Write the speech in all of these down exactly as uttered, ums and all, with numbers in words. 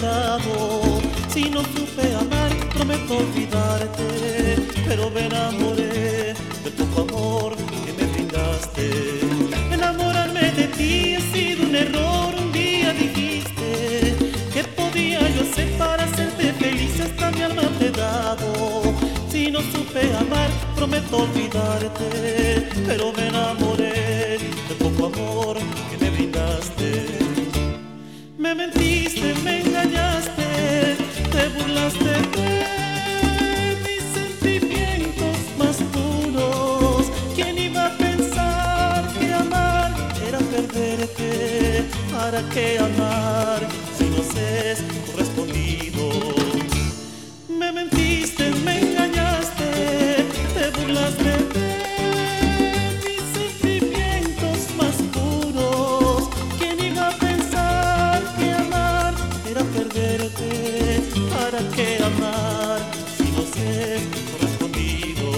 dado. Si no supe amar, prometo olvidarte, pero me enamoré del poco amor que me brindaste. Enamorarme de ti ha sido un error. Un día dijiste que podía yo hacer para hacerte feliz, hasta mi alma te he dado. Si no supe amar, prometo olvidarte, pero me enamoré del poco amor que me brindaste. Me mentiste, me engañaste, te burlaste de mis sentimientos más puros. ¿Quién iba a pensar que amar era perderte? ¿Para qué amar si no se es correspondido? Me mentiste, me engañaste, te burlaste de mis sentimientos más puros. ¿Quién iba a pensar que amar era perderte? ¿Para qué amar si no se es correspondido?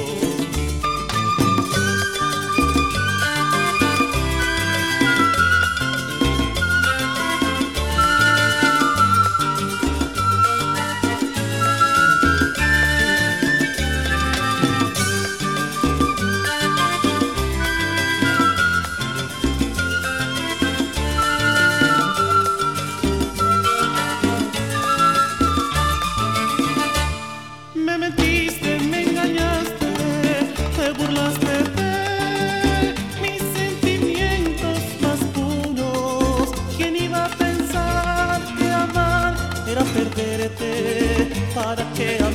Me mentiste, me engañaste, te burlaste de mis sentimientos más puros. ¿Quién iba a pensar que amar era perderte? ¿Para qué amar